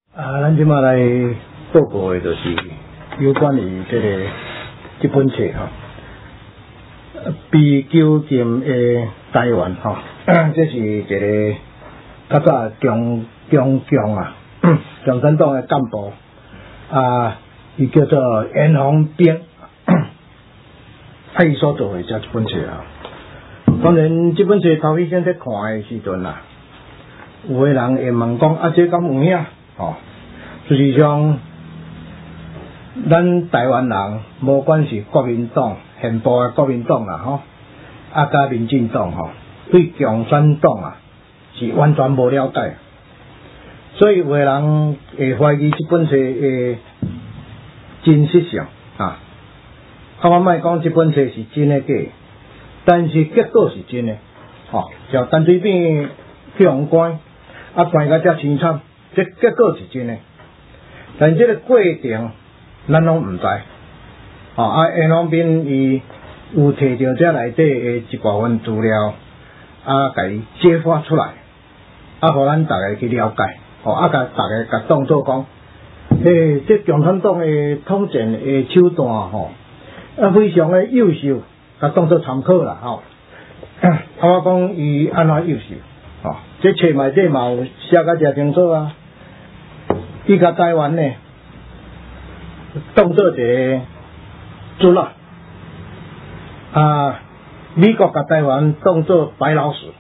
咱即马来报告的，就是有关于这本册被囚禁的台湾这是一个较早中共共产党的干部伊叫做严宏斌伊所做的这本册当然，这本册头一先在看的时阵有的人会问讲这敢有影实际上，咱台湾人无管是国民党、现部的国民党甲民进党对共产党是完全无了解，所以有的人会怀疑这本册的真实性我莫讲这本册是真的假的，但是结果是真的就陈水扁去互关关到遮凄惨，这结果是真的。但这个过程，咱拢毋知。严宏斌伊有摕到这内底的一部分资料，甲伊揭发出来，互咱大家去了解，甲大家当作讲，这共产党的统战的手段非常的优秀，当作参考啦我讲伊安怎优秀这册内底嘛有写甲诚清楚伊甲台湾呢，当做一个猪肉美国甲台湾当做白老鼠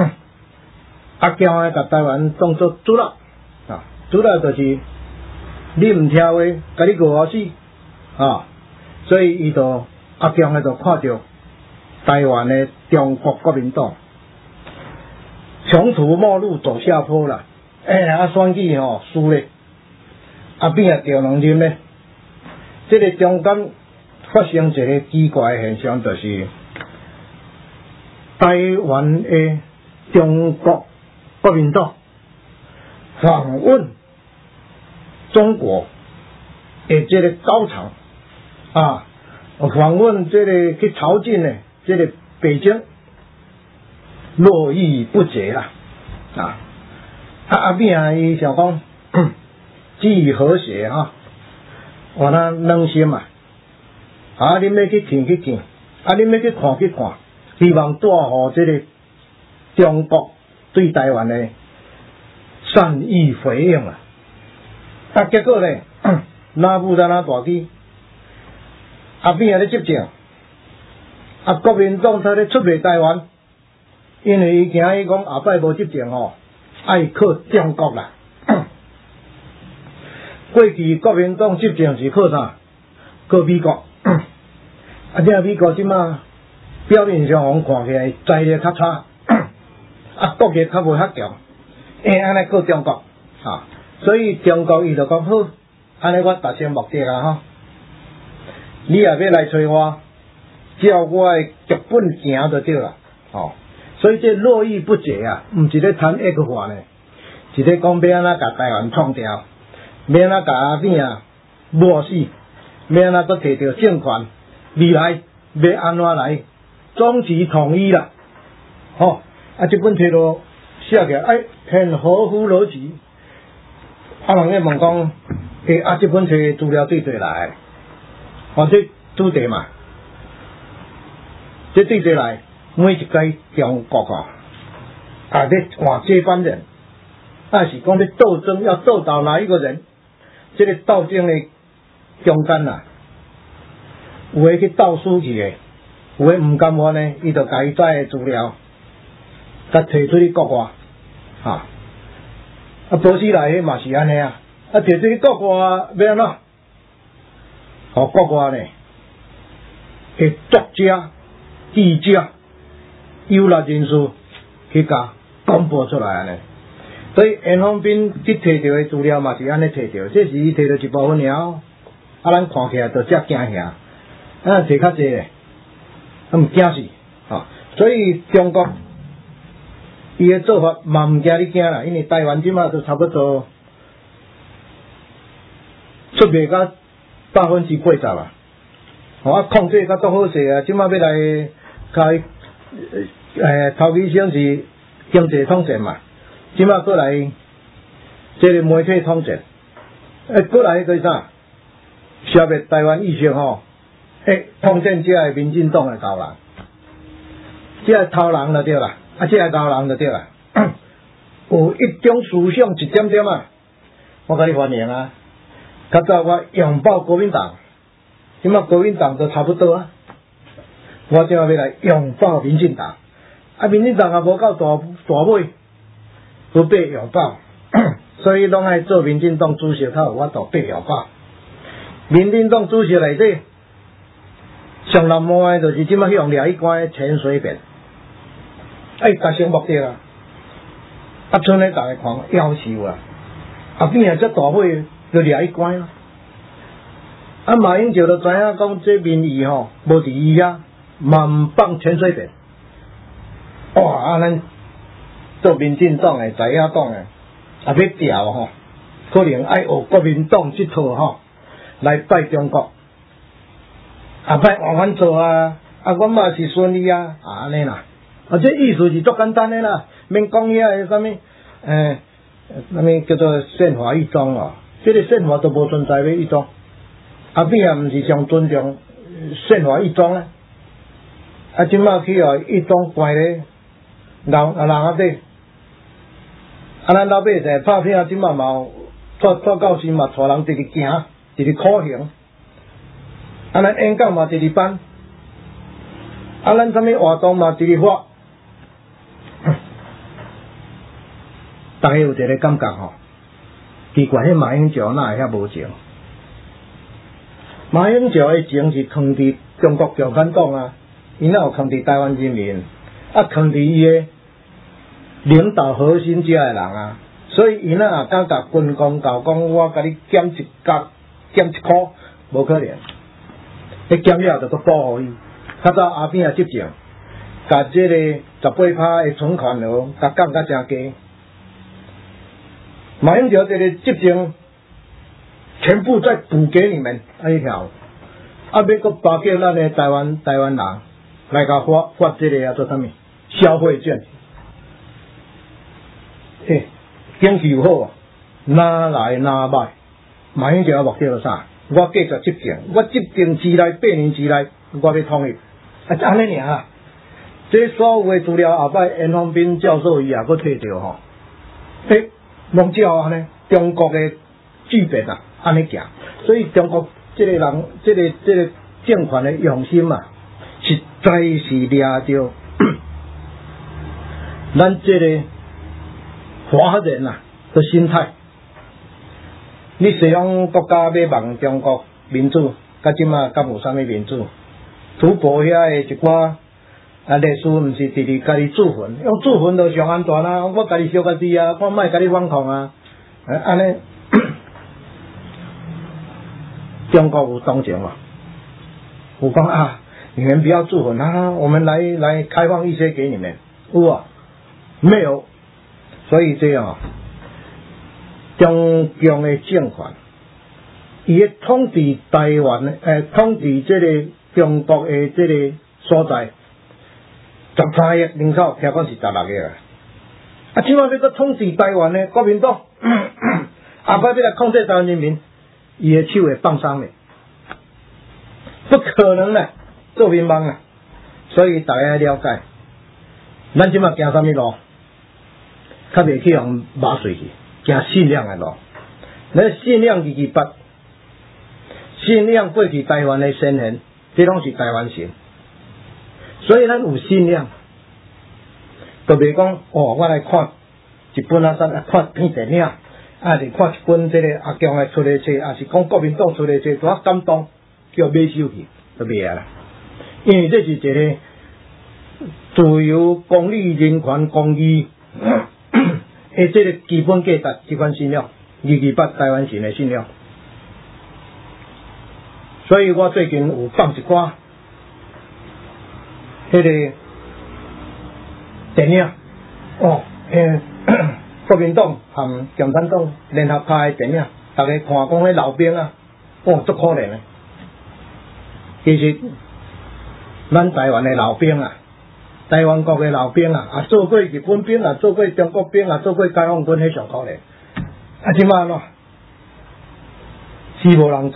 强的甲台湾当做猪肉猪肉就是你毋听话，甲你饿死所以伊就强的就看着台湾的中国国民党穷途末路走下坡啦，选举输咧。变调两任呢？这个中间发生一个奇怪的现象，就是台湾的中国国民党访问中国的这个高层访问这个去朝觐呢，这个北京络绎不绝啦变伊想讲。基于和谐我那两心你要去听去听你要去看去看，希望带予这个中国对台湾的善意回应结果呢哪舞哪大机变咧执政国民党他咧出卖台湾，因为伊惊伊讲后摆无执政爱靠中国啦过去国民党执政是靠啥？靠美国。这美国即马表面上我们看起来财力较差，国力较无遐强，安尼靠中国所以中国伊就讲好，安尼我达成目的你也要来找我，照我的剧本行就对啦所以这络绎不绝毋是咧谈恶化呢，是咧讲要安怎甲台湾创掉。要安怎甲阿扁磨死，要安怎佫摕到政权，未来要安怎来总之统一啦这本册都写起来很合乎逻辑人咧问讲这本册资料对对来这拄对嘛这对对来每一个中国咧换接班人是讲咧斗争要斗倒哪一个人，这个斗争的中间有的去斗输去的，有的毋甘愿呢，伊就甲伊载的资料，甲摕出去国外保守来迄嘛是安尼摕出去国外要安怎？国外呢，的作者、记者、有力人士去甲公布出来安尼。所以严宏斌去摕到的资料嘛是安尼摕到，这是伊摕到一部分尔咱看起来就遮惊吓摕较济咧毋惊死所以中国伊的做法嘛毋惊你惊啦，因为台湾即马都差不多出卖到80%控制较足好势即马要来开头几先是经济统战嘛。即马过来，这个媒体统战， 过来迄个啥，消灭台湾意识吼，统战这个民进党的头人，这个头人就对啦，这个头人就对啦，有一种思想一点点啊，我甲你欢迎啊，较早我拥抱国民党，即马国民党都差不多啊，我即马要来拥抱民进党，民进党也无够大尾，不被拥抱。所以拢爱做民进党主席，较有法度被了吧。民进党主席内底上难摸的，就是即马用掠一关的陈水扁，达成目的啦。剩咧逐个看夭寿啊！变啊，遮大尾就掠一关啊！马英九就知影讲这民意吼无伫伊遐，嘛毋放陈水扁。哇！咱做民进党的在野党的。要调吼，可能爱学国民党这套吼来拜中国，拜换阮做啊，阮嘛是顺利啊，安尼啦，这意思是足简单的啦，免讲遐个啥物，啥物叫做宪法一中哦，这个宪法都无存在要一中，变啊毋是上尊重宪法一中咧，即马去哦一中关咧人底。咱老百姓拍拼，即马嘛有带教师嘛，带人直直行，直直考行。咱演讲嘛直直办，咱啥物活动嘛直直发。大家有一个感觉吼，奇怪，迄马英九哪会遐无情？马英九的情是藏伫中国共产党啊，伊哪有藏伫台湾人民，藏伫伊的。领导核心遮个人啊，所以伊若也敢甲军工教讲，我甲你减一角、减一箍，无可能。迄减了就都保护伊。较早阿扁也执政，甲即个18%的存款额，甲降甲诚低。马英九这个执政，全部再补给你们安尼条，要搁包叫咱的台湾人来甲发这个做啥物消费券。经济又好，哪来哪歹？马英九的目的是啥？我继续执政，我执政之内8年之内，我要统一，安尼尔。这所有的资料后摆严方斌教授伊也搁摕着吼，拢照安尼中国的剧本啊，安尼行。所以中国这个人，这个政权的用心啊，实在是掠着咱这个。华人啊的心态，你西方国家要望中国民主，甲即马甲无啥物民主，赌博遐的一寡历史，毋是直直家己自焚，用自焚就上安全啊！我家己烧家己啊，我莫家己反抗啊！安尼，中国有同情啊，有讲啊，你们不要自焚啊，我们来开放一些给你们，有啊，没有。所以这样，中共的政权，伊个统治台湾统治这个中国的这个所在，13亿人口，听讲是16亿啊！即摆要搁统治台湾的国民党，下摆要来控制台湾人民，伊的手会放松嘞，不可能嘞，做民帮啊！所以大家了解，咱即摆行啥物路？较袂去用麻碎去，行信仰的路。咱信仰228，信仰过去台湾的先贤，这拢是台湾神。所以咱有信仰，就袂讲我来看一本看片电影，是看一本这个阿强的出的册，也是讲国民党出的册，多感动，叫买手去，就袂啊啦。因为这是一个自由、公理、人权、公义。这个基本价值这款信仰，228台湾神的信仰。所以我最近有放一寡个电影，国民党和共产党联合拍的电影，大家看讲迄老兵啊，足可怜的。其实咱台湾的老兵啊。台湾国的老兵啊，做过日本兵啊，做过中国兵啊，做过解放军，迄上可怜。即摆喏， 是无人知。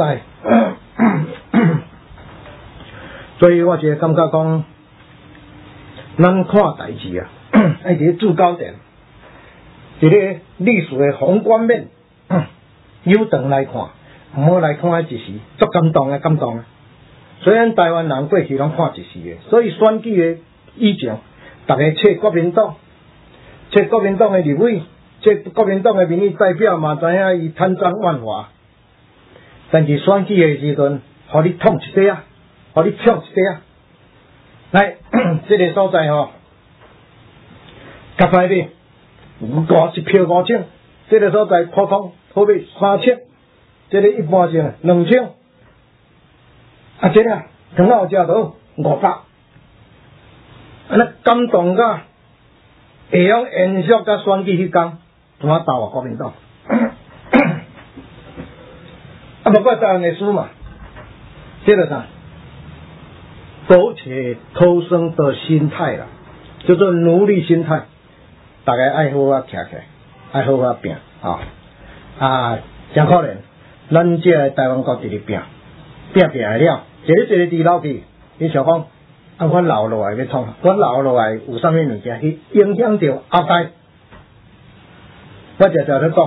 所以我是感觉讲，咱看代志啊，爱伫制高点，伫咧历史的宏观面，有长来看，毋好来看一时，足感动的。虽然台湾人过去拢看一时的，所以选举的以前，大家找国民党的立委，找国民党的民意代表嘛，知影伊贪赃枉法。但是选举的时阵，互你捅一底啊，互你抢一底啊。来，这个所在吼，较歹买，1票5000，这个所在普通好买3000，这个一般性2000。啊，这个刚好食到500，安尼感动甲会用延续甲选举迄天，怎啊投国民党？啊，包括台湾的书嘛，这个啥？苟且偷生的心态啦，叫做奴隶心态。大家爱好啊徛起来，爱好啊拼啊，真可怜。咱这个台湾国伫咧拼来了，一个伫老去，你想讲，啊，阮老落来要创，阮老落来有啥物物件去影响到后代？我常常咧讲，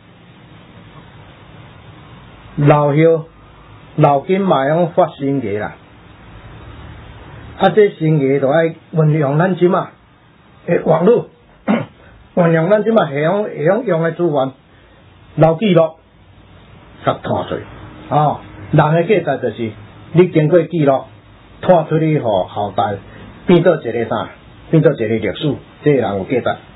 老岁老金嘛用发新艺啦，啊，这新艺就爱运用咱即马诶网络，运用咱即马会用诶资源，留记录，甲拖出哦。人的价值就是你经过记录，拖出去互后代，变做一个啥？变做一个历史，这个人有价值。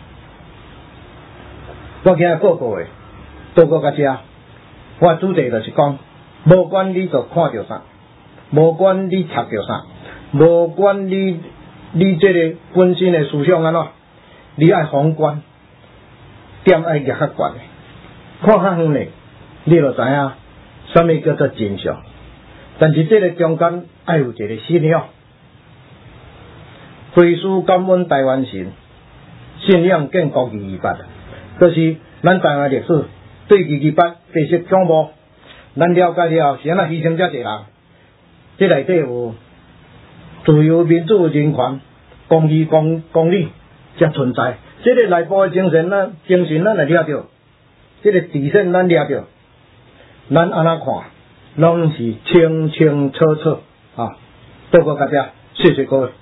我今日报告的，报告到这，我主题就是讲，无管你所看到啥，无管你读到啥，无管你这个本身的思想安怎，你爱宏观，点爱夹较悬的，看较远的，你就知影。什么叫做真相？但是这个中间要有一个信仰，归属感恩台湾神，信仰建国228，就是咱台湾历史对228白色恐怖，咱了解了是安怎牺牲遮侪人，这内底有自由、民主、人权、公义、公理才存在。这个内部的精神咱来了着，这个底线咱了着。咱安怎看，拢是清清楚楚啊！报告大家，谢谢各位。